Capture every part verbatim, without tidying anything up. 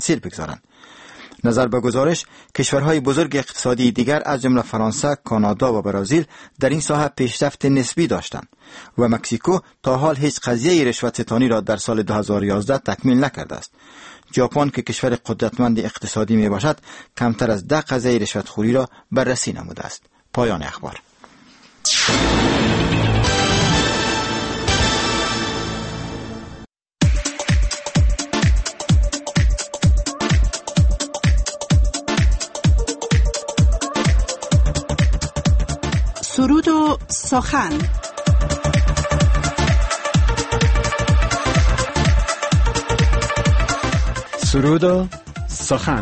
تاثیر بگذارند. نظر به گزارش، کشورهای بزرگ اقتصادی دیگر از جمله فرانسه، کانادا و برزیل در این ساحه پیشرفت نسبی داشتند و مکزیکو تا حال هیچ قضیه رشوت ستانی را در سال دو هزار و یازده تکمیل نکرده است. ژاپن که کشور قدرتمند اقتصادی می باشد، کمتر از ده قضیه رشوتخوری را بررسی نموده است. پایان اخبار. سرود و سخن. سرود و سخن.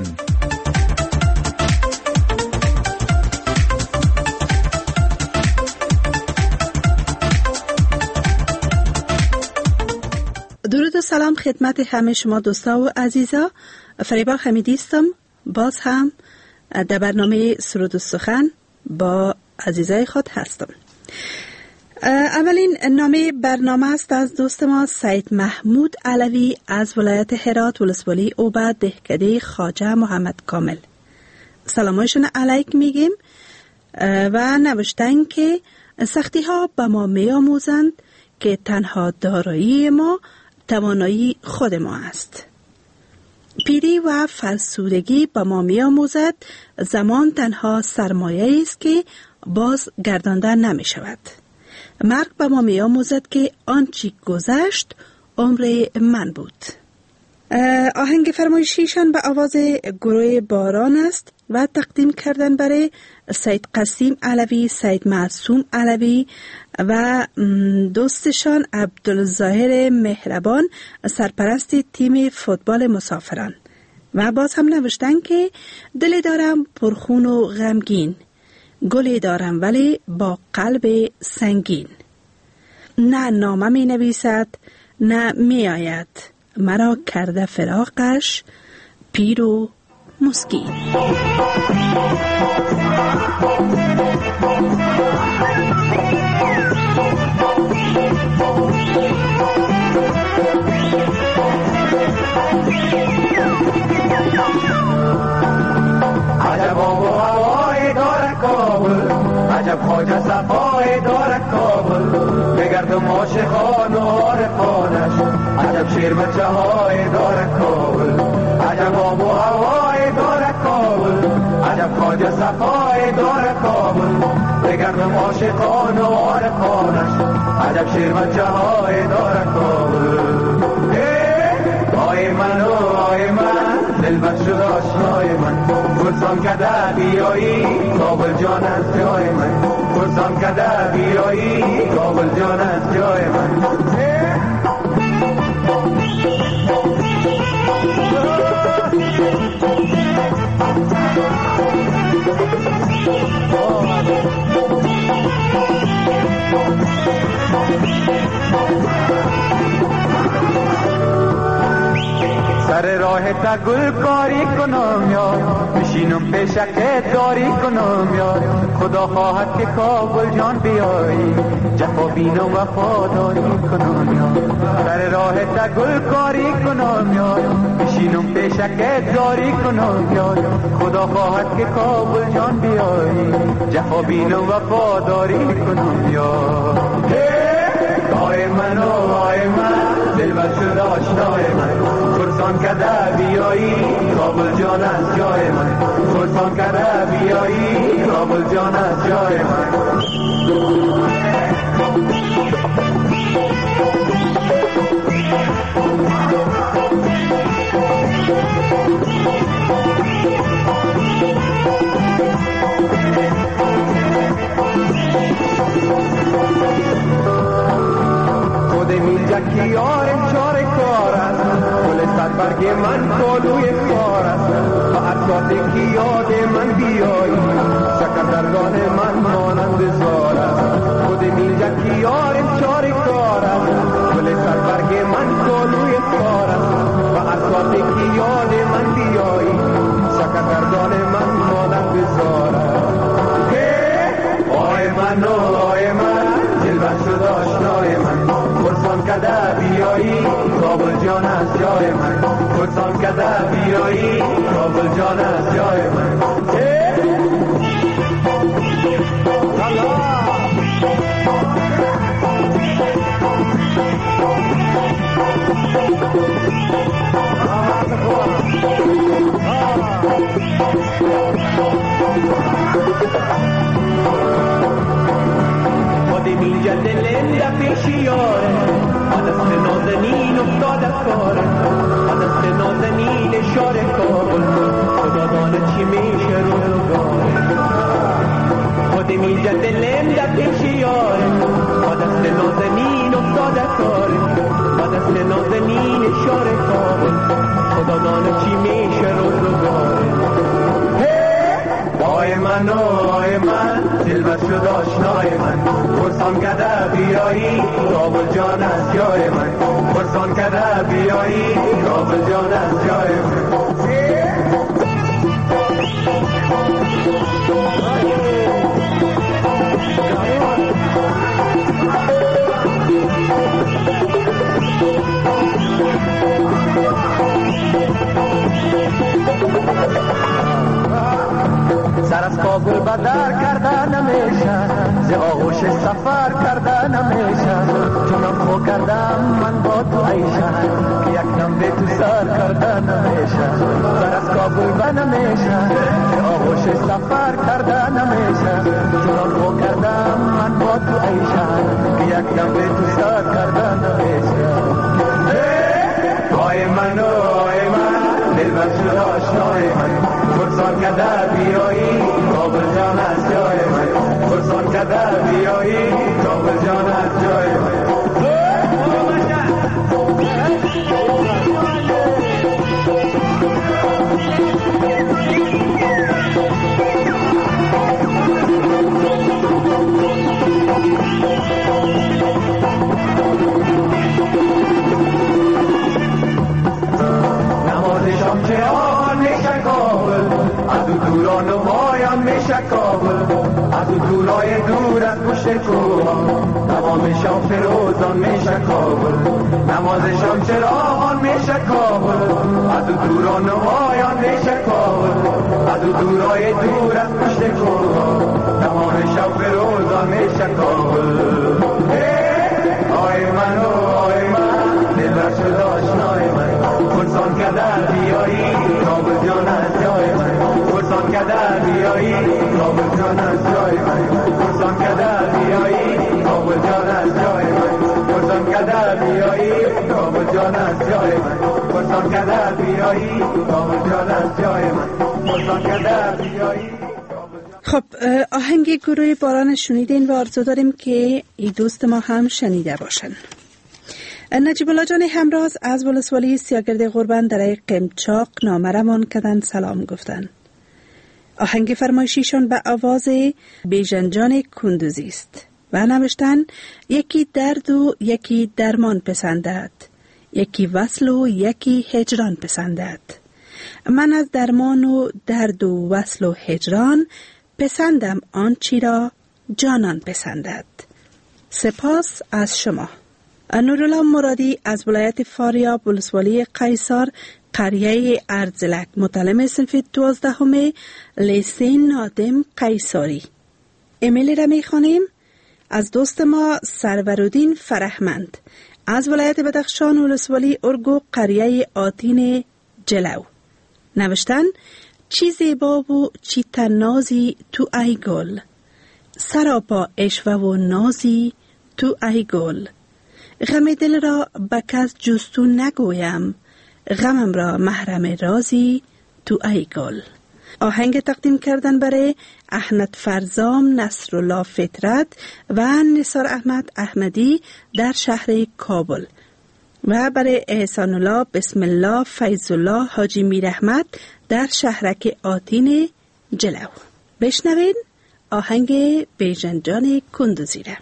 درود و سلام خدمت همه شما دوستا و عزیزا. فریبا حمیدی هستم. باز هم در برنامه سرود و سخن با عزیزای خود هستم. اولین نامه برنامه است از دوست ما سید محمود علوی از ولایت هرات، ولسوالی اوبه، دهکده خواجه محمد کامل. سلامایشون علیک میگیم و نوشتن که سختی ها به ما می آموزند که تنها دارایی ما توانایی خود ما است. پیری و فرسودگی به ما می آموزد زمان تنها سرمایه است که باز گردانده نمی شود. مرگ به ما می آموزد که آنچه گذشت عمر من بود. آهنگ فرمایشیشان به آواز گروه باران است و تقدیم کردن برای سید قسیم علوی، سید معصوم علوی و دوستشان عبدالظاهر مهربان، سرپرست تیم فوتبال مسافران. و باز هم نوشتن که دلی دارم پرخون و غمگین، گلی دارم ولی با قلب سنگین. نه نامه می نویسد نه می آید، مرا کرده فراقش پیر و مسکین. عجب آب و هوای دارد کابل، عجب خواجه صفای دارد کابل، بگردم عاشقان و عارفانش، عجب شیر بچه های دارد کابل. عجب آب و هوای دارد کابل، عجب خواجه صفای دارد کابل، بگردم عاشقان و عارفانش، عجب شیر بچه های دارد کابل. آی من و آی من دلبر شد آشنای من، پرسان کده بیایی کابل جان از جای من، پرسان کده بیایی کابل جان از جای من. سر راه تا گل کاری کنم یار، بشینم پیشکت داری کنم یار، خدا خواهد که کابل جان بیایی، جفا بینم وفاداری کنم یار. سر راه تا گل کاری کنم یار، بشینم پیشکت داری کنم یار، خدا خواهد که کابل جان بیایی، جفا بینم وفاداری کنم یار. آی من و آی من دلبر شد آشنای من، پرسان کده بیایی کابل جان از جای من، پرسان کده بیایی کابل جان از جای من. خود میرجا کی یارم چاره کار است، گل صد برگ من کالوی کار است، با اساس کی یاد من بیایی، سکندرگان من مانند زار است. خود میرجا کی یارم چاره کار است، گل صد برگ من کالوی کار است، با اساس کی یاد من بیایی، سکندرگان من مانند زار است. آی من و آی من دلبر شد آشنای من، پرسان کده بیایی کابل جان از جای من، پرسان کده بیایی بیایی کابل جان از جای من. خودم اینجا دلم در پیش یاره، از دست نازنین افتاد از کاره، از دست نازنین شاره کابل، خدا دانه چی میشه روزگاره. خودم اینجا دلم در پیش یاره، از دست نازنین افتاد از کاره، از دست نازنین شاره کابل، خدا دانه چی میشه روزگاره. آی من آی من دلبر شد آشنای من، پرسان کده بیایی کابل جان از جای من، پرسان کده بیایی کابل جان از جای من. سر از کابل بدر کردن نمیشه، ز آغوش سفر کردن نمیشه، چونم خو کردم من با تو عیشه، که یک دم به تو سر کردن نمیشه. سر از کابل بدر نمیشه، ز آغوش سفر کردن نمیشه، چونم خو کردم من با تو عیشه، که یک دم به تو سر کردن نمیشه. آی من آی من دلبر شد آشنای من، پرسان کده بیایی کابل جان از جای من، پرسان کده بیایی کابل جان از جای من. نماز شام چراغان میشه کابل، از او دوران و مایان میشه کابل، از او دورای دور از پشت کوها، تمام شام فروزان میشه کابل. نماز شام چراغان میشه کابل، از او دوران و مایان میشه کابل، از او دورای دور از پشت کوها، تمام شام فروزان میشه کابل. آی من آی من دلبر شد آشنای من، پرسان کده بیایی کابل جان از جای من، پرسان کده بیایی کابل جان از جای من، پرسان کده بیایی کابل جان از جای من، پرسان کده بیایی کابل جان از جای من، پرسان کده بیایی کابل جان از جای من، پرسان کده بیایی. خب آهنگ گروه باران شنیدین و آرزو داریم که ای دوست ما هم شنیده باشن. نجیب الله جان همراز از ولسوالی سیاگرد قربان در قمچاق نامرمان کردن سلام گفتن. آهنگ فرمایشیشان به آواز بیژن کندوزی است و نوشتن یکی درد و یکی درمان پسندد، یکی وصل و یکی هجران پسندد. من از درمان و درد و وصل و هجران پسندم آنچی را جانان پسندد. سپاس از شما. نورالله مرادی از ولایت فاریاب ولسوالی قیصر قریه ارزلک متعلم صنف دوازدهم لیسه نادم قیصری. ایمیل را می خوانیم از دوست ما سرورالدین فرهمند از ولایت بدخشان ولسوالی ارگو قریه آتین جلو. نوشتن چی زیبا و چی تنازی تو ای گل، سراپا اشوه و نازی تو ای گل. غم دل را به کس جستو نگویم، غمم را محرم رازی تو ای گل. آهنگ تقدیم کردن برای احمد فرزام نصرالله فطرت و نثار احمد احمدی در شهر کابل و برای احسان الله بسم الله فیض الله حاجی میر احمد در شهرک آتین جلو. بشنوین آهنگ بیژن جان کندوزی را.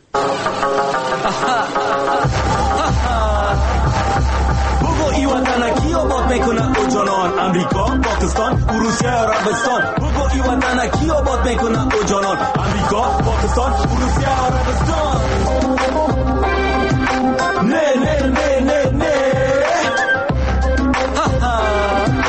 بگو ای وطن کی آباد میکنه او جانان، امریکا، پاکستان، روسیه، عربستان. بگو ای وطن کی آباد میکنه او جانان، امریکا، پاکستان، روسیه، عربستان. نه نه نه نه نه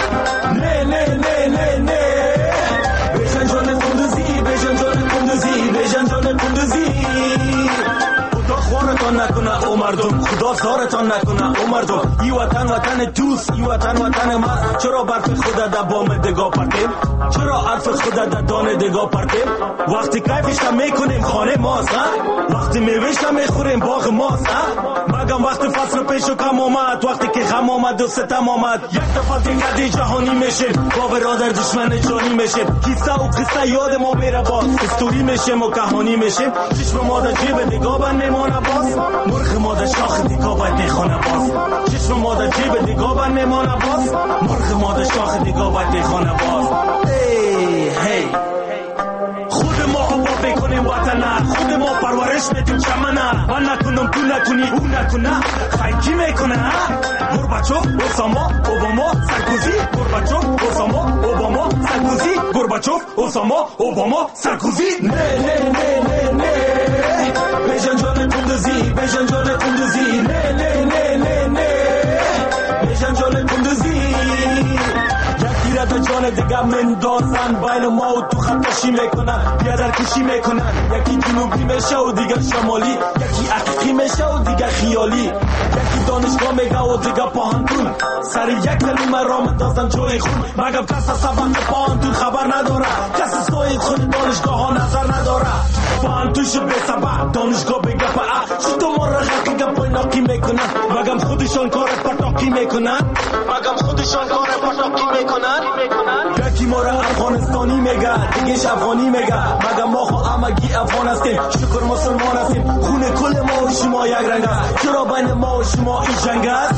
نه نه نه نه نه بشن جان قندوزی بشن جان قندوزی بشن جان قندوزی خدا خوارتان نکنه او مردم خدا سارتان نکنه او مردم ای وطن وطن دوست ای وطن وطن ما چرا برف خدا در بام دگاه پرتیم چرا عرف خدا در دانه دگاه پرتیم وقتی کیفش میکنیم خانه ماست وقتی میوهش میخوریم باغ ماست مگم وقتی فصل پیش و کم آمد وقتی که غم آمد و ستم آمد یک دفعه دیگه جهانی میشیم با برادر دشمن جانی میشیم کیسه و قصه یاد ما میره باز استوری میشیم و کهانی میشیم چشم ما در جیب دیگاه بند میمانه باز مرغ ما در شاخ دیگاه باید میخونه باز چشم ما در جیب دیگاه بند میمانه باز مرغ ما در شاخ دیگاه باید میخونه باز هی هی خود ما آباد بکنیم وطنه خود ما پرورش میدیم چمنه من نکنم تو نکنی او نکنه خیلی میکنه گورباچوف اوساما اوباما سرکوزی گورباچوف اوساما اوباما سرکوزی گورباچوف اوساما اوباما سرکوزی نه نه نه نه نه بشن جان قندوزی بشن جان قندوزی نه نه نه نه نه بشن جان قندوزی یکی را در جان دیگه مندازن بین ما و تو خطشی میکنن بیادر کشی میکنن یکی جنوبی میشه و دیگر شمالی یکی حقیقی میشه و دیگر خیالی یکی دانشگاه میگه و دیگر پاهنتون سر یک کلمه را مندازن جای خون مگم کس سبق پاهنتون خبر نداره کس سوید خود دانشگاه ها نظر نداره پاهنتونش به سبق دانشگاه بگه پا چطور ما را غرقی گپای ناکی میکنن مگم خودشان کار پرتاکی میکنن مگم خودشان کار پرتاکی میکنن یکی ما را افغانستانی میگه دیگهش افغانی میگه مگم ما خو همگی افغان هستیم شکر مسلمان هستیم خون کل ما و شما یک رنگ است چرا بین ما و شما این جنگ است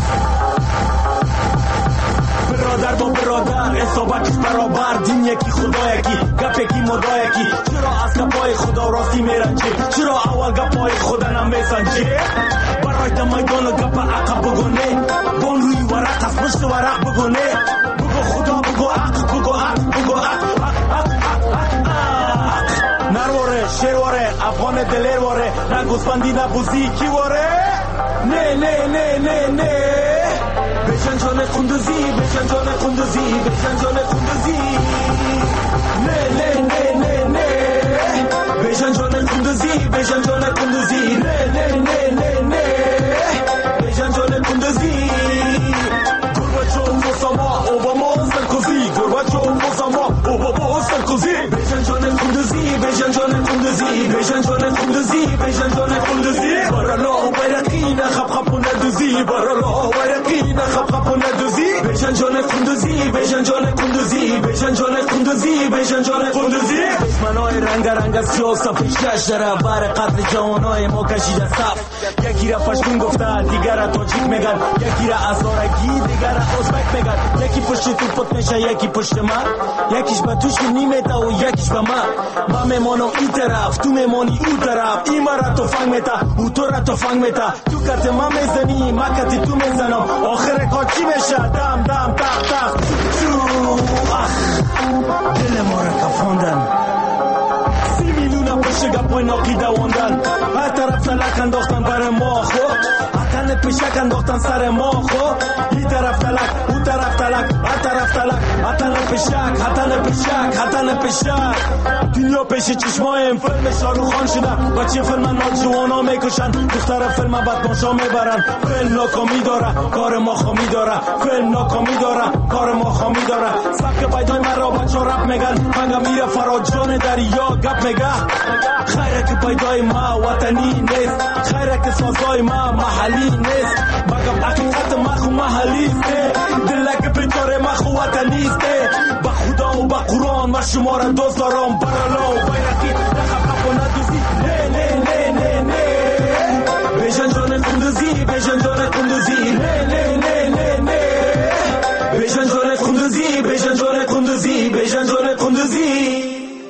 برادر با برادر حسابکش برابر دین یکی خدا یکی گپ یکی مدا یکی چرا از گپای خدا راستی میرنجی چرا اول گپای خدا نمیسنجی برای در میدان گپ عقب بگونه بان روی ورق از پشت ورق بگونه بگو خدا بگو حق بگو حق بگو حق حق حق حق حق نرواره شیرواره افغان دلیرواره نه گوسفندی نه بوزی کی واره نه نه نه نه نه بشن جان قندوزی بشن جان قندوزی بشن جان قندوزی نه نه نه نه نه بشن جان قندوزی بشن جان قندوزی نه نه نه نه نه بشن جان قندوزی گورباچوف اوساما اوباما سرکوزی گورباچوف اوساما اوباما سرکوزی بشن جان قندوزی بشن جان قندوزی بشن جان قندوزی بشن جان قندوزی برالا بیرقی نخب خب ندوزی برالا بیرقی نخب خب ندوزی بشن جان قندوزی بشن جان قندوزی بشن جان قندوزی بشن جان قندوزی دشمنای رنگ رنگ سیاه پیشش داره بر قتل جوانای ما کشیده صف یکی را پشتون گفته دیگر را تاجیک میگن یکی را ازارگی دیگر را ازبک میگن یکی پشت تو پت میشه یکی پشت من یکیش به توش نیمته و یکیش به من من میمانم این طرف تو میمانی اون طرف این ما را تفنگ میته او تو را تفنگ میته تو کت من میزنی من کت تو میزنم آخر کار چی میشه دم دم تق تق چو اخ دل ما را کفاندن سی میلیون پشت گپای ناقی دواندن هر طرف تلک انداختن بر ما خو هتن پشک انداختن سر ما خو این طرف تلک اون طرف تلک هر طرف تلک هتن پشک هتن پشک هتن پشک دنیا پیش چشمایم فیلم شاروخ خان شده بچه فیلم نوجوانا میکشن دختر فیلم بدماشا میبرن فیلم ناکامی داره کار ما خامی داره فیلم ناکامی داره کار ما خامی داره سبک پیدای من را بچه رپ میگن هنگا میره فراجان دریا گپ میگه خیره که پیدای ما وطنی نیست خیره که سازای ما محلی نیست بگم حقیقت ما خو محلی است دلک بیچاره ما خو وطنی است با خدا و با قرآن ما شما را دوست دارم برالا و بیرقی نخب خب ندوزی نه نه نه نه نه بشن جان قندوزی بشن جان قندوزی نه نه نه نه نه بشن جان قندوزی بشن جان قندوزی بشن جان قندوزی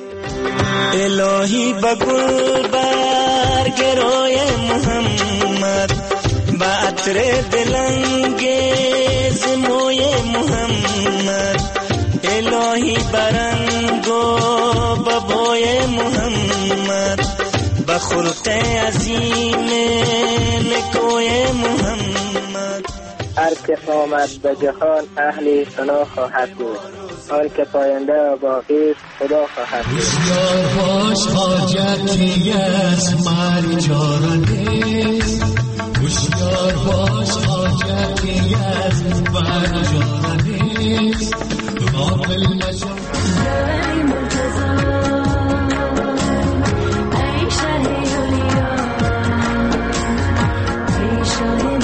الهی بگل برگ روی محمد با عطر دلانگیز موی محمد الهی برنگو ببوی محمد با خلق عظیم نکوی محمد هر که آمد به جهان اهل ثنا خواهد بود، آن که پاینده و باقی است خدا خواهد بود. هوشیار باش حاجتی از مرگ جارانیست، هوشیار باش حاجتی از مرگ جارانیست، غافل مشو ای مرتضی ای شهی اولیا ای شاه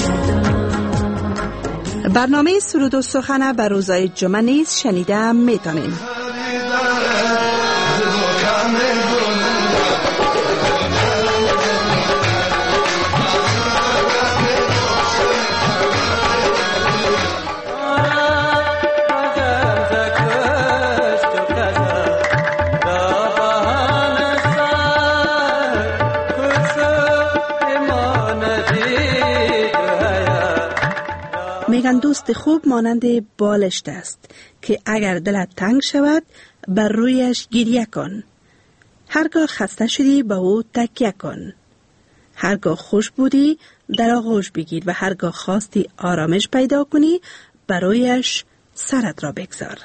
مردم. برنامه سرود و سخن بر روزهای جمعه نیز شنیده میتونیم. میگن دوست خوب مانند بالشت است که اگر دلت تنگ شود بر رویش گریه کن. هرگاه خسته شدی به او تکیه کن. هرگاه خوش بودی در آغوش بگیر و هرگاه خواستی آرامش پیدا کنی بر رویش سرت را بگذار.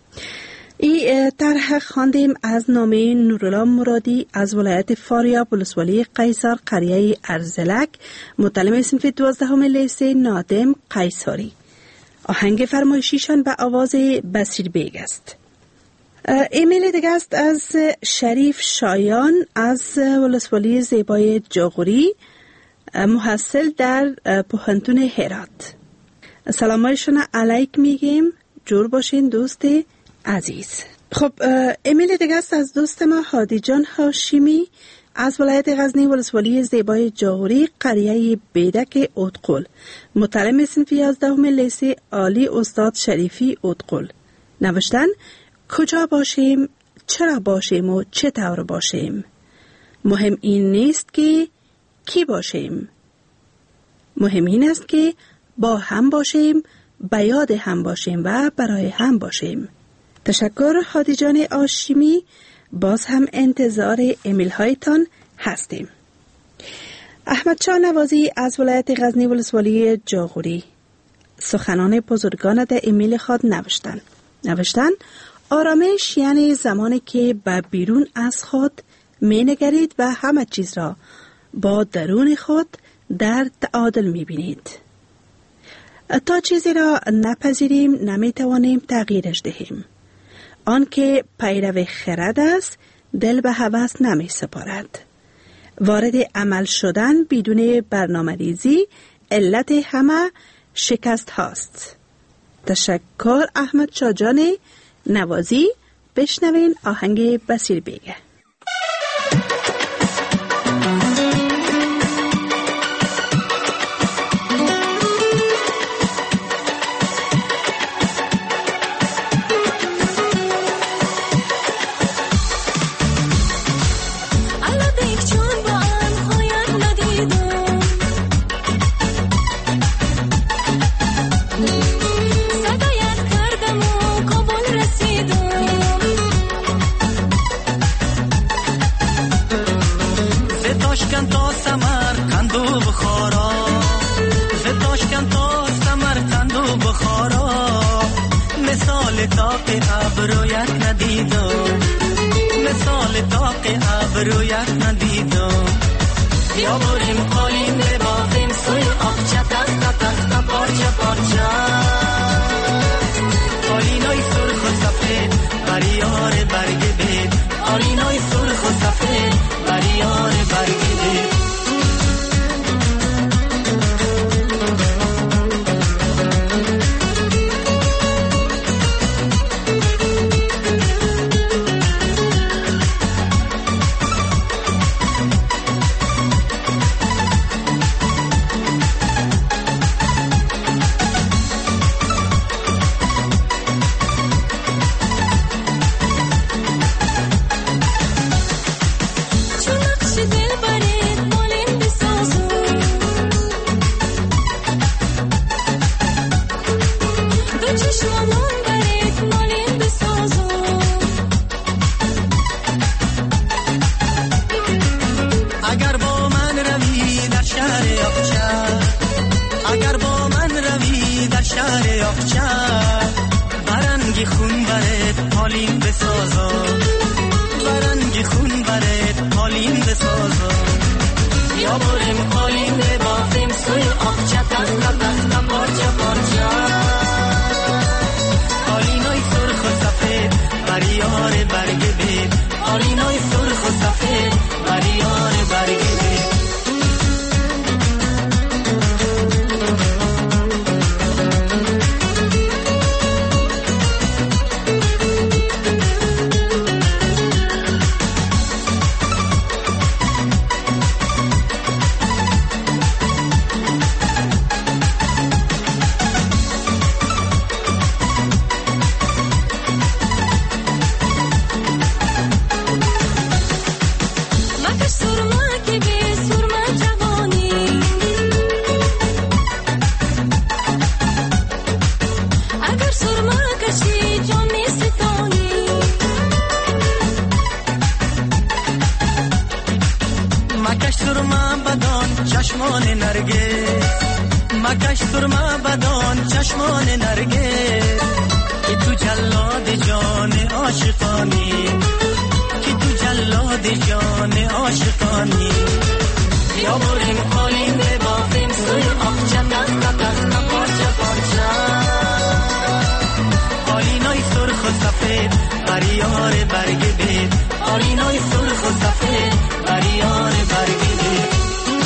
این طرح خواندیم از نامه نورالله مرادی از ولایت فاریاب ولسوالی قیصر قریه ارزلک، متعلم صنف دوازدهم لیسه نادم قیصری. آهنگ فرمایشیشان به آواز بصیر بیگ است. ایمیل دیگه است از شریف شایان از ولسوالی زیبای جاغوری، محصل در پوهنتون هرات. سلامایشون علیک میگیم، جور باشین دوست عزیز. خب ایمیل دیگه است از دوست ما هادی جان هاشمی از ولایت غزنی ولسوالی زیبای جاغوری قریه بیدک اودقل، متعلم صنف یازدهم لیسه عالی استاد شریفی اودقل. نوشتن کجا باشیم، چرا باشیم و چطور باشیم. مهم این نیست که کی باشیم، مهم این است که با هم باشیم، به یاد هم باشیم و برای هم باشیم. تشکر هادی جان هاشمی، باز هم انتظار ایمیل هایتان هستیم. احمد شاه نوازی از ولایت غزنی ولسوالی جاغوری سخنان بزرگان در ایمیل خود نوشتن. نوشتن آرامش یعنی زمانی که به بیرون از خود می نگرید و همه چیز را با درون خود در تعادل می بینید. تا چیزی را نپذیریم نمی توانیم تغییرش دهیم. آن که پیرو خرد است دل به هوس نمی سپارد. وارد عمل شدن بدون برنامه ریزی علت همه شکست هاست. تشکر احمد شاه جان نوازی. بشنوین آهنگ بصیر بیگه. حالیم بسازا برنگ خون برد حالیم بسازا یا بریم حالیم ببافیم سوی آخچه تستا تستا پارچه پارچه حالینای سرخ و سفید بریار برگ بید حالینای سرخ و سفید بریار برگ بید چشمان نرگس مکش سرما بدان چشمان نرگس که تو جلاد جان عاشقانی که تو جلاد جان عاشقانی یا بریم حالیم ببافیم سوی آخچه دستا دستا پارچه پارچه حالینای سرخ و سفید بریار برگ بید حالینای سرخ و سفید بریار برگ بید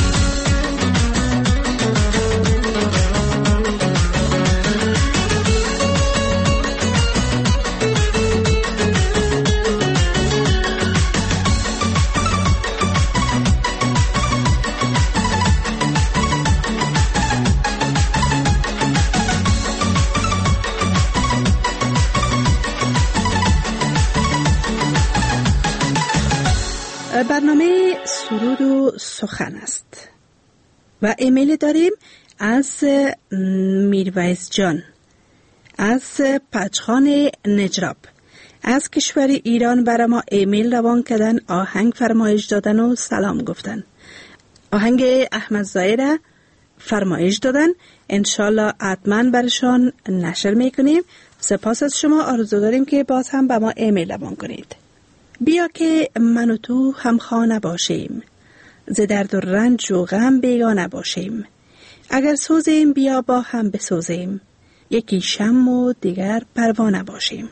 برنامه سرود و سخن است و ایمیل داریم از میرویس جان از پچخان نجراب از کشور ایران برای ما ایمیل روان کردن، آهنگ فرمایش دادن و سلام گفتن. آهنگ احمد زاهر فرمایش دادن، انشالله حتما برشان نشر میکنیم. سپاس از شما، آرزو داریم که باز هم به ما ایمیل روان کنید. بیا که من و تو هم خانه باشیم، ز درد و رنج و غم بیگانه باشیم. اگر سوزیم بیا با هم بسوزیم، یکی شم و دیگر پروانه باشیم.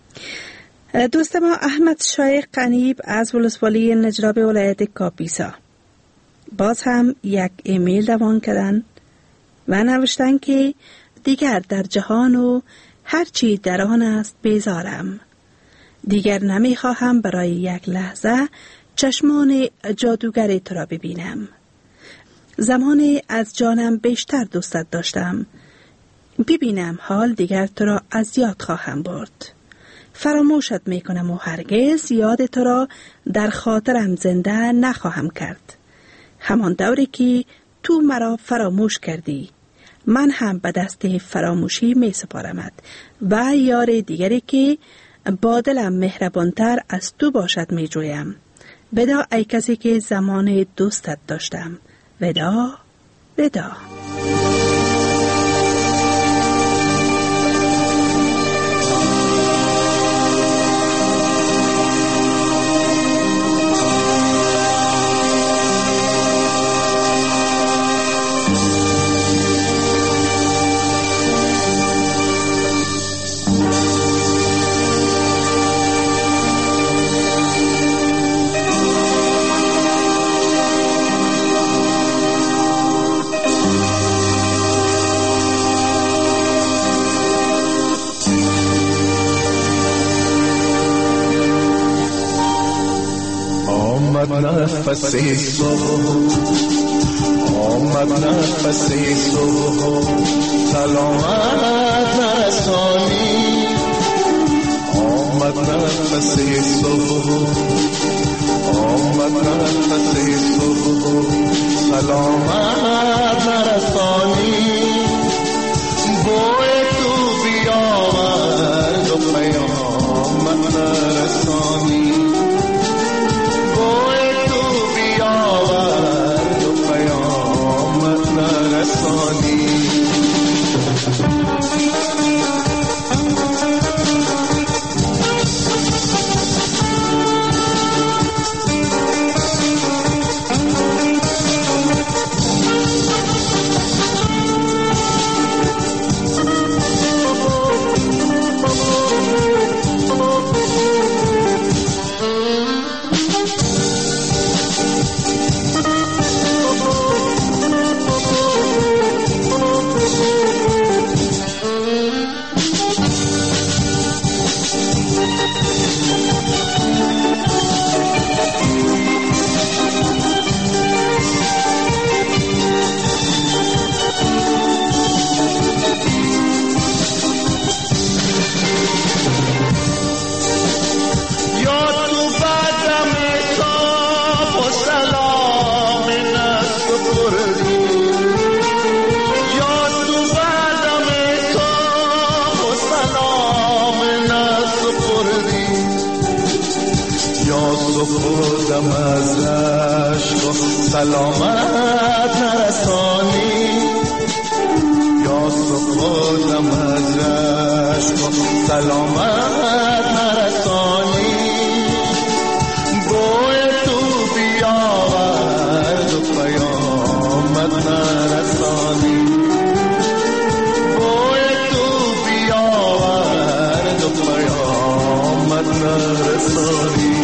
دوست ما احمد شایق قنیب از ولسوالی نجراب ولایت کاپیسا باز هم یک ایمیل روان کردن و نوشتن که دیگر در جهان و هرچی در آن است بیزارم. دیگر نمیخواهم برای یک لحظه چشمان جادوگر تو را ببینم. زمانی از جانم بیشتر دوستت داشتم، ببینم حال دیگر تو را از یاد خواهم برد. فراموشت میکنم و هرگز یاد تو را در خاطرم زنده نخواهم کرد. همان دوری که تو مرا فراموش کردی، من هم به دست فراموشی می سپارمت و یار دیگری که با دلم مهربانتر از تو باشد می جویم. ودا ای کسی که زمان دوستت داشتم. ودا ودا. نفس صبح آمد نفس صبح سلامت نرسانی آمد نفس صبح آمد نفس صبح سلامت نرسانی بوی تو بیاورد و پیامت نرسانی سپردم از عشق و سلامت نرسانی، یا سپردم از عشق و سلامت نرسانی. بوی تو بیاورد و پیامت نرسانی، بوی تو بیاورد و پیامت نرسانی.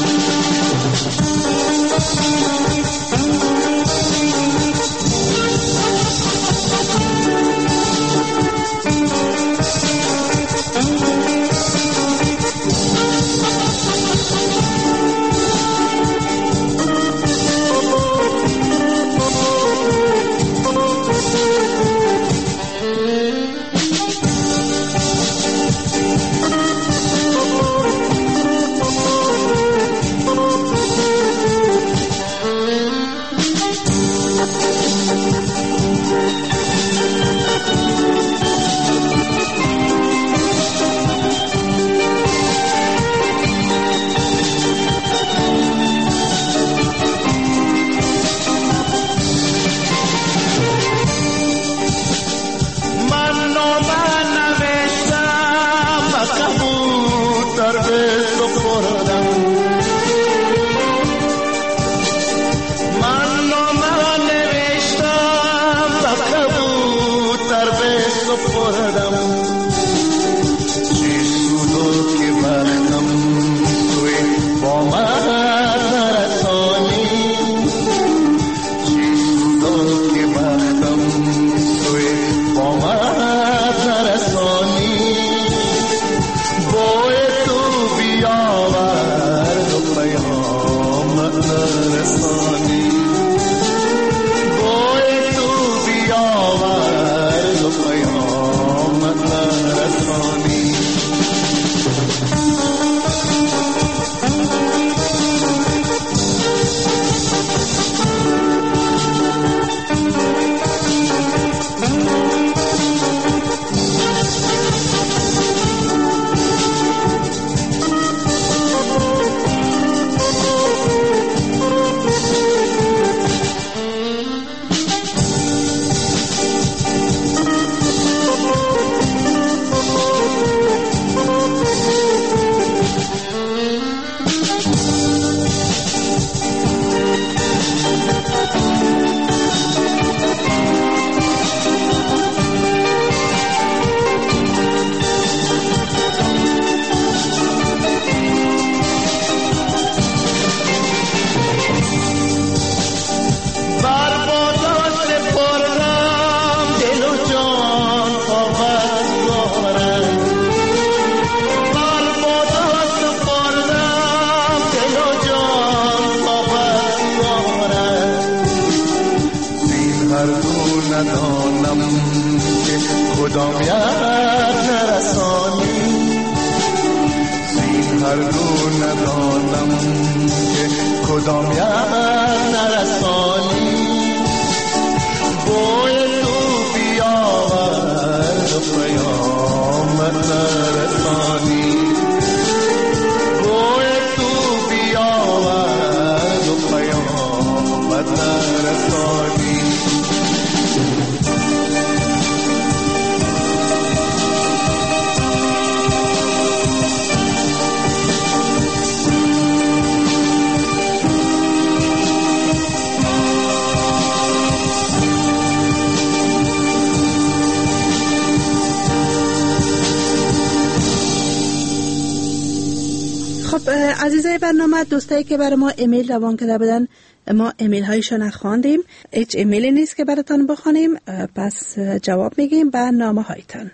عزیزای برنامه، دوستایی که برای ما ایمیل روان کرده بودن، ما ایمیل هایشون نخواندیم، هیچ ایمیلی نیست که براتون بخونیم، پس جواب میگیم به نامه هایتان.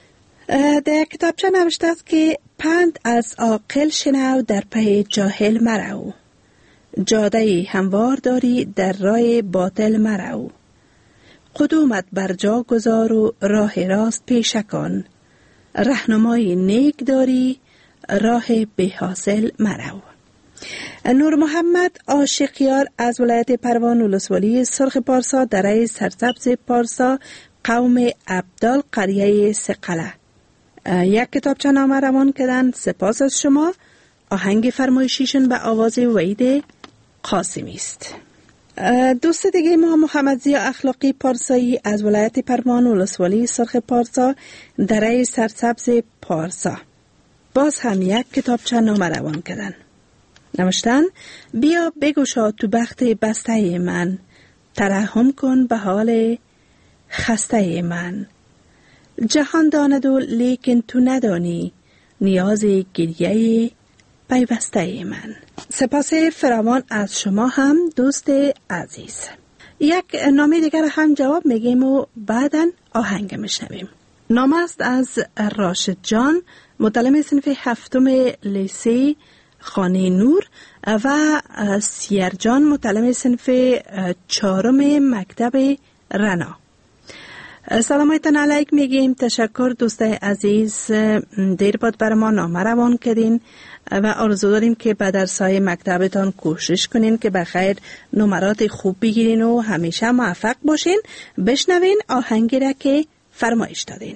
در کتابچه نوشته است که پند از عاقل شنو در پی جاهل مرو، جاده هموار داری در راه باطل مرو، قدومت بر جا گذار و راه راست پیش کن، راهنمای نیک داری راه بی حاصل مرو. نور محمد عاشقیار از ولایت پروان ولسوالی سرخ پارسا دره سرسبز پارسا قوم عبدال قریه سقله یک کتابچه نامه روان کردن. سپاس از شما. آهنگ فرمایشیشون به آواز وحید قاسمی است. دوست دیگه ما محمد ضیا اخلاقی پارسایی از ولایت پروان ولسوالی سرخ پارسا دره سرسبز پارسا باز هم یک کتابچه نامه روان کردن. نوشتن بیا بگوشا تو بخت بسته من، ترحم کن به حال خسته من. جهان داند و لیکن تو ندانی، نیاز گریه پیوسته من. سپاس فراوان از شما هم دوست عزیز. یک نامه دیگر هم جواب میگیم و بعداً آهنگ میشنویم. نامه است از راشد جان، متعلم صنف هفتم لیسه خانه نور و سیر جان، متعلم صنف چهارم مکتب رنا. سلامتان علیک میگیم. تشکر دوستای عزیز، دیر بعد بر ما نامه روان کردین و آرزو داریم که به درسای مکتبتان کوشش کنین که بخیر نمرات خوب بگیرین و همیشه موفق باشین. بشنوین آهنگی را که فرمایش دادین.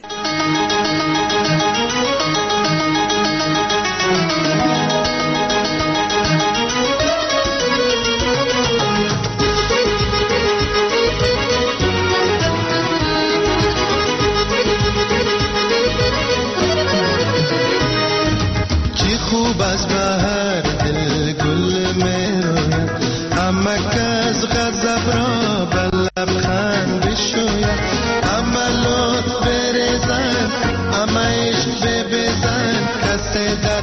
خوب از بهر دل گل میروید، اما کس غضب را به لبخند بشوید. اما لطف بریزن، اما عشق ببزن، کسی در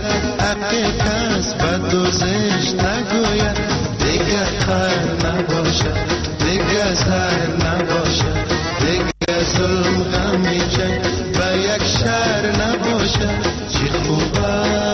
حق کس بد و زشت نگوید. دیگه خیر نباشد، دیگه زر نباشد، دیگه ظلم غمی جنگ و یک شهر نباشد. چی خوبه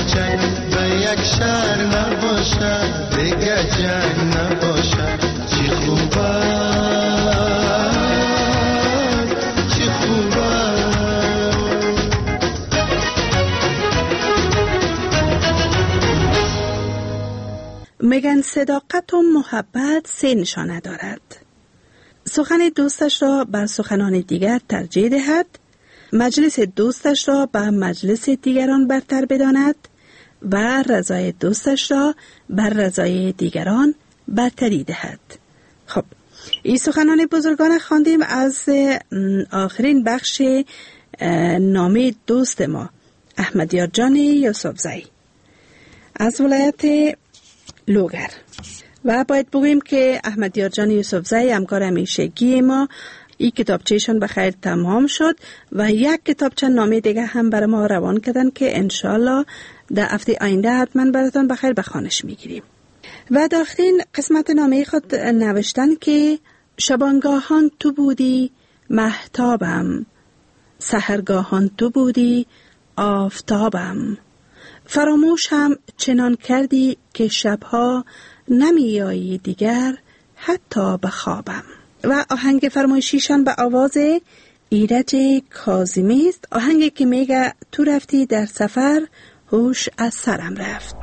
یک شهر نباشد، دیگه جنگ نباشد. چی میگن صداقت و محبت سه نشانه دارد. سخن دوستش را بر سخنان دیگر ترجیح دهد، مجلس دوستش را بر مجلس دیگران برتر بداند و رضای دوستش را بر رضای دیگران برتری دهد. خب این سخنان بزرگان خواندیم از آخرین بخش نامه دوست ما احمدیار جان یوسفزئی از ولایت لوگر. و باید بگوییم که احمدیار جان یوسفزئی همکار همیشگی ما، این کتابچهشون به خیر تمام شد و یک کتابچه نامه دیگه هم برای ما روان کردن که انشالله در هفته آینده حتما براتون به خیر به خوانش میگیریم. و داخلین قسمت نامه خود نوشتن که شبانگاهان تو بودی مهتابم، سحرگاهان تو بودی آفتابم، فراموش هم چنان کردی که شبها نمی آیی دیگر حتی به خوابم. و آهنگ فرمایشیشان به آواز ایرج کاظمی است، آهنگی که میگه تو رفتی در سفر هوش از سرم رفت.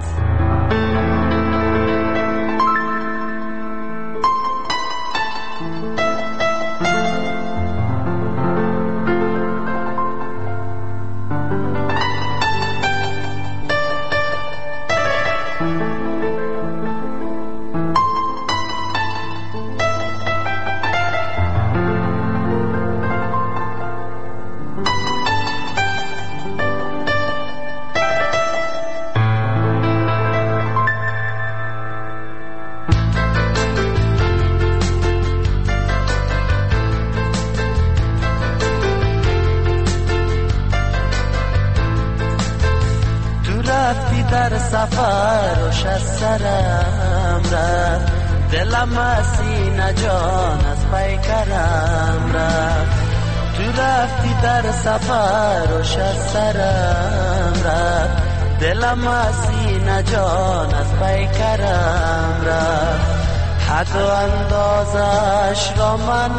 سفرش از سرم رفت، دلم از سینه جان از پیکرم رفت. تو رفتی در سفرش از سرم رفت، دلم از سینه جان از پیکرم رفت. حد و اندازش را من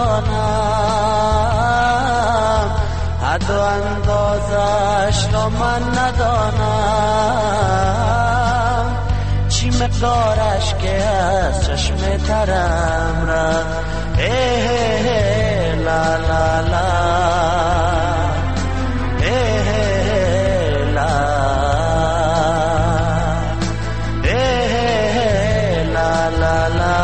ندانم، حد و اندازش را من ندانم، چی مقدارش که از چشم ترم رفت. اه لا لا لا اه لا اه لا لا لا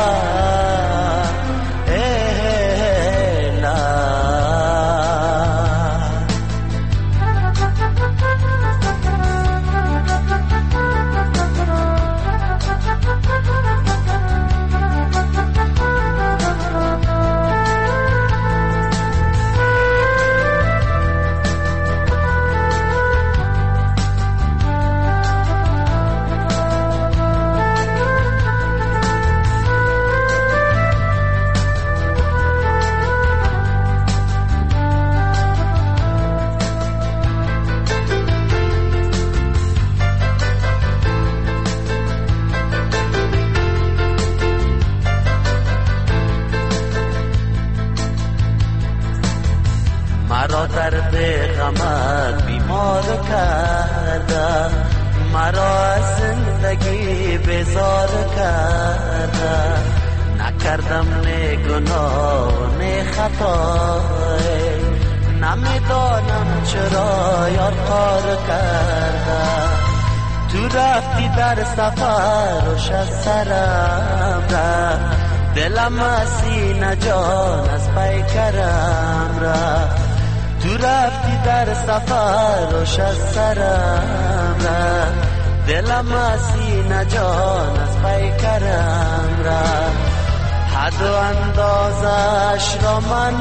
غمت بیمار کرده، مرا از زندگی بیزار کرده. نکردم نه گناه نه خطای، نمیدانم چرا یار کار کرده. تو رفتی در سفرش از سرم رفت، دلم از سینه جان از پیکرم رفت. تو رفتی در سفرش از سرم رفت، دلم از سینه جان از پیکرم رفت. حد و اندازش را من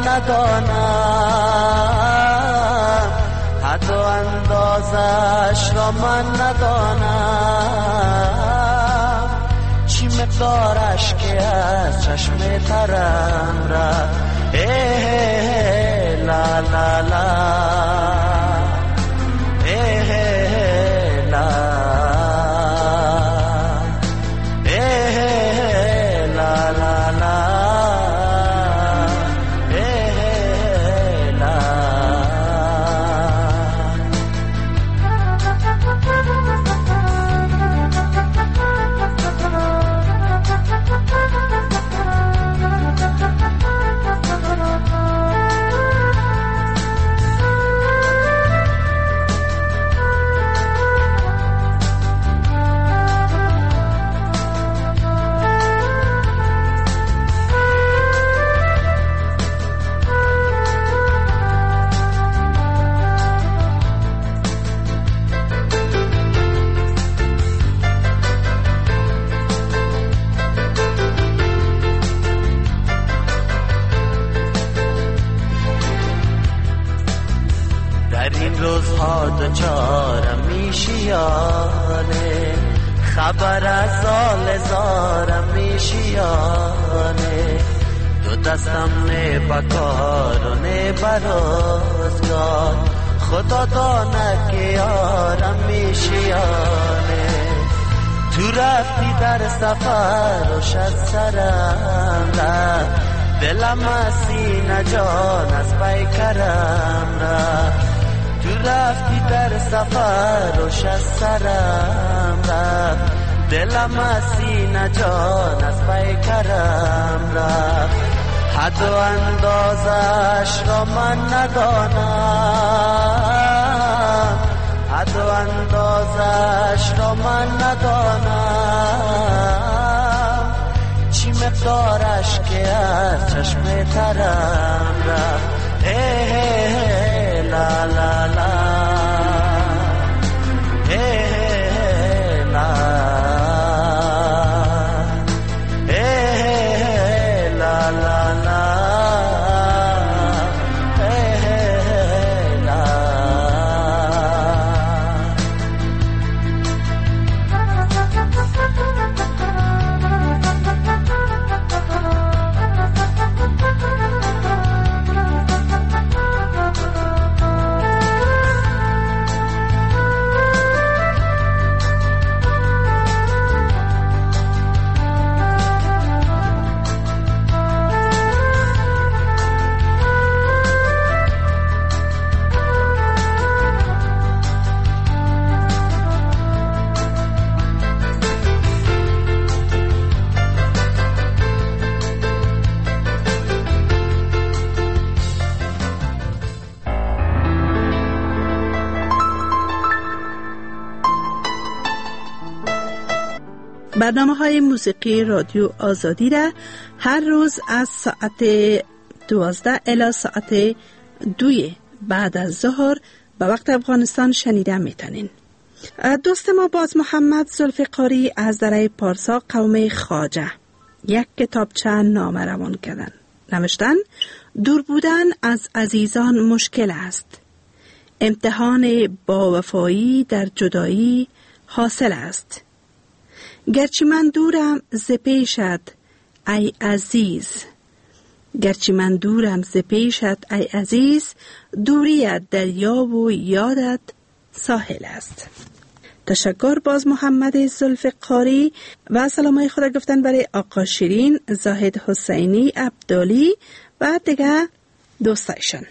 ندانم، حد و اندازش را من ندانم، چی مقدارش که از چشم ترم رفت. اه لا لا لا اه لا اه لا لا لا اه لا. ما دوچار میشیانه خبر از آل زارم میشیانه دو دستم نه بکار و نه برازگار خدا دانه که یارم میشیانه تو رفتی در سفر و شد سرم را دلم سینه جان از پیکرم را تو رفتی در سفر و شد سرم را دلم سینه جان از پیکرم را حد و اندازش را من ندانم حد و اندازش را من ندانم چی مقدارش که از چشم ترم رفت ای لا لا لا ای لا ای لا لا لا برنامه های موسیقی رادیو آزادی را هر روز از ساعت دوازده الی ساعت دوی بعد از ظهر به وقت افغانستان شنیده میتونین. دوست ما باز محمد ذوالفقاری از دره پارسا قوم خواجه یک کتابچه نامه روان کردن. نوشتن دور بودن از عزیزان مشکل است. امتحان با وفایی در جدایی حاصل است. گرچه من دورم ز پیشت ای عزیز گرچه من دورم ز پیشت ای عزیز دوریت دریا و یادت ساحل است. تشکر باز محمد ذوالفقاری و سلامای خدا گفتن برای آقا شیرین، زاهد حسینی، عبدالی و دیگه دوستایشان.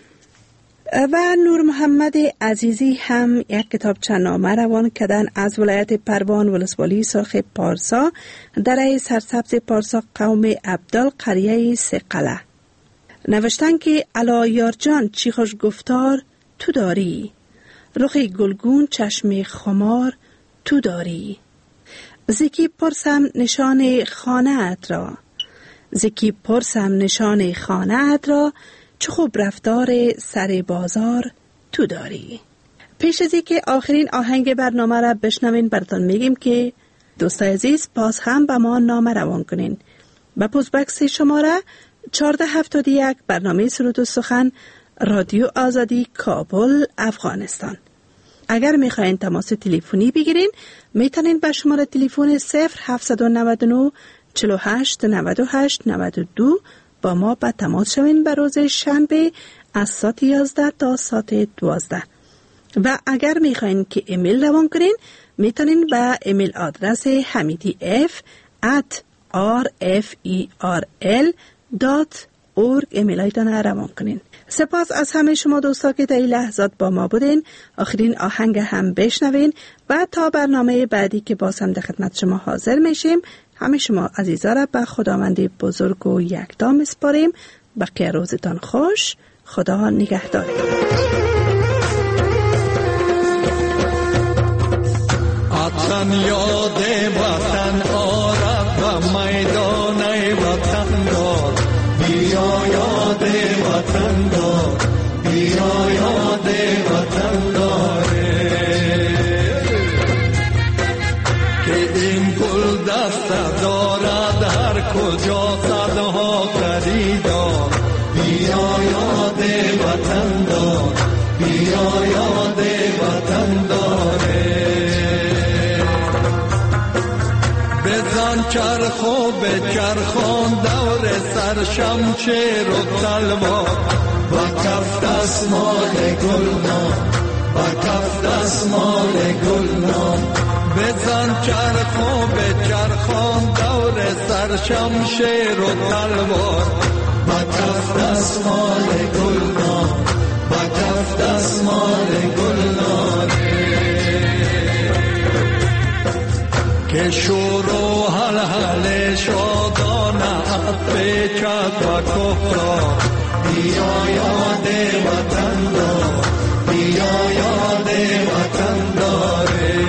و نور محمد عزیزی هم یک کتابچه نامه روان کردن از ولایت پروان ولسوالی سرخ پارسا دره سرسبز پارسا قوم عبدال قریه سقله. نوشتن که الا یار جان چی خوش گفتار تو داری، رخ گلگون چشم خمار تو داری. زکی پرسم نشان خانه ات را، زکی پرسم نشان خانه ات را، چه خوب رفتار سر بازار تو داری. پیش از اینکه آخرین آهنگ برنامه را بشنوین براتون میگیم که دوستای عزیز باز هم به ما نامه روان کنین. با پست بکس شماره چهارده هفتاد و یک برنامه سرود و سخن رادیو آزادی کابل افغانستان. اگر میخواین تماس تلفنی بگیرین میتونین به شماره تلفن صفر هفتصد و نود و نه چهل و هشت نود و هشت نود و دو با ما به تماس شوین به روز شنبه از ساعت یازده تا ساعت دوازده. و اگر میخواین که ایمیل روان کنین میتونین به ایمیل آدرس حمیدی اف ات آر اف ای آر ال دات اورگ ایمیل هایتان روان کنین. سپاس از همه شما دوستا که در این لحظات با ما بودین. آخرین آهنگ هم بشنوین و تا برنامه بعدی که باز هم در خدمت شما حاضر میشیم همه شما عزیزا را به خداوند بزرگ و یکتا میسپاریم. بقیه روزتان خوش. خدا نگهدارتان. وطن یاد وطن آرد و میدان وطن دار، بیا یاد وطن دار، بیا یاد وطن داره که این گل دست دارد هر کجا صدها خریدار. بیا یاد وطن دار، بیا یاد وطن بچرخان دور سر شمشیر و تلوار با کف دستمال گلنار با کف دستمال گلنار بزن چرخو بچرخان دور سر شمشیر و تلوار با کف دستمال گلنار با کف دستمال گلنار که شور و حلحل شادانه پیچد و کفرار بیا یاد وطن دار بیا یاد وطن داره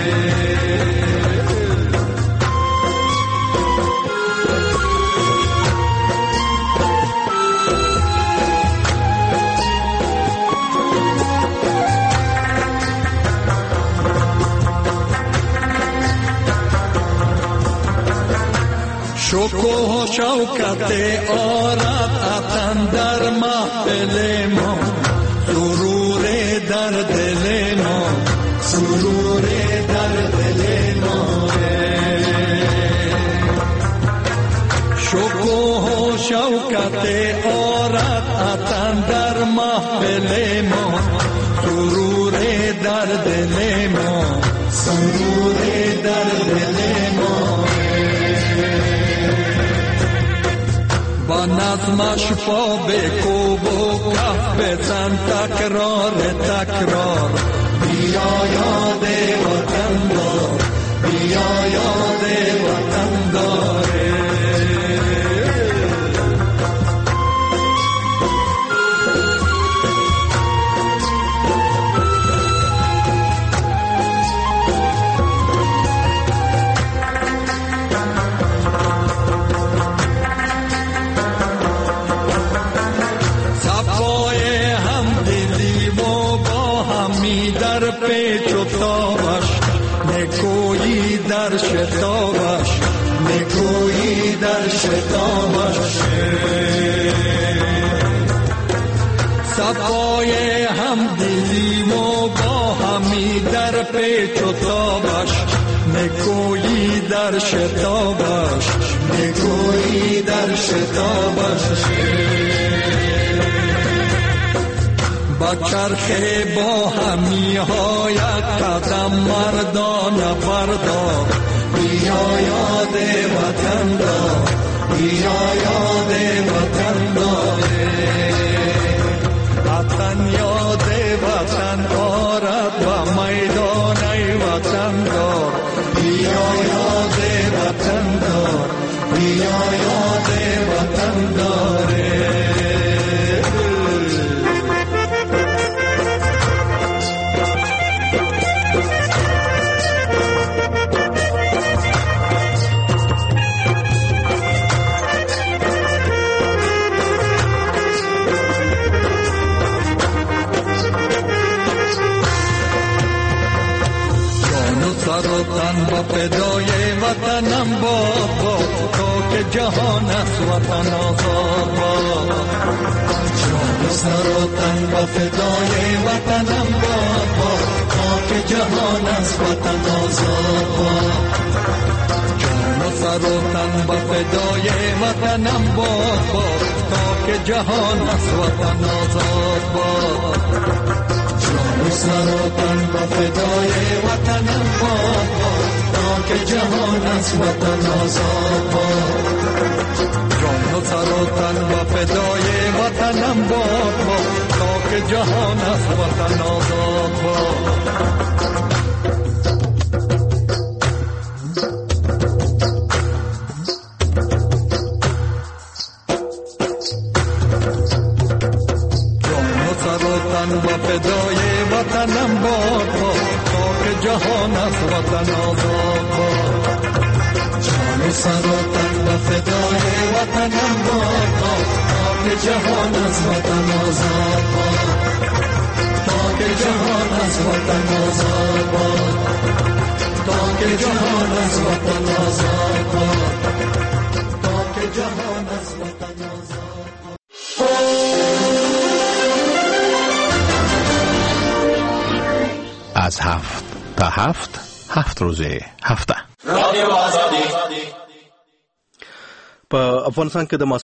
شکوه و شوکت آرد اتن در محفل ما سرور در دل ما سرور در دل ما شکوه و شوکت آرد اتن در محفل ما سرور در دل ما سرور در دل ما با نظمش پا بکوب و کف بزن تکرار تکرار بیا یاد وطن دار بیا یاد وطن داره در پیچ و تابش نکویی در شتابش نکویی در شتابش صفای همدلی و با همی در پیچ و تابش نکویی در شتابش نکویی در شتابش با چرخ با همی هایت قدم مردان بردار بیا یاد وطن دار بیا یاد وطن داره وطن یاد وطن آرد و میدان وطن دار بیا یاد وطن دار بیا یاد وطن داره تن با فدای وطنم باد باد تا که جهان است وطن آزاد باد جان و سر و تن با فدای وطنم باد باد تا که جهان است وطن آزاد باد جان و سر و تن با فدای وطنم باد باد تا که جهان است وطن آزاد باد جان و سر و تن با فدای وطنم باد باد تا که جهان از وطن آزاد باد جان و سر و تن با فدای وطنم باد باد تا که جهان از وطن آزاد باد با فدای وطنم باد باد تا که جهان از وطن آزاد باد جان و سر و تن با فدای وطنم باد باد تا که جهان از وطن آزاد باد تا که جهان از وطن آزاد باد تا که جهان از وطن آزاد باد تا که جهان از وطن آزاد از هفت تا هفت هفت روزه هفته رادیو آزادی په افغانستان کې د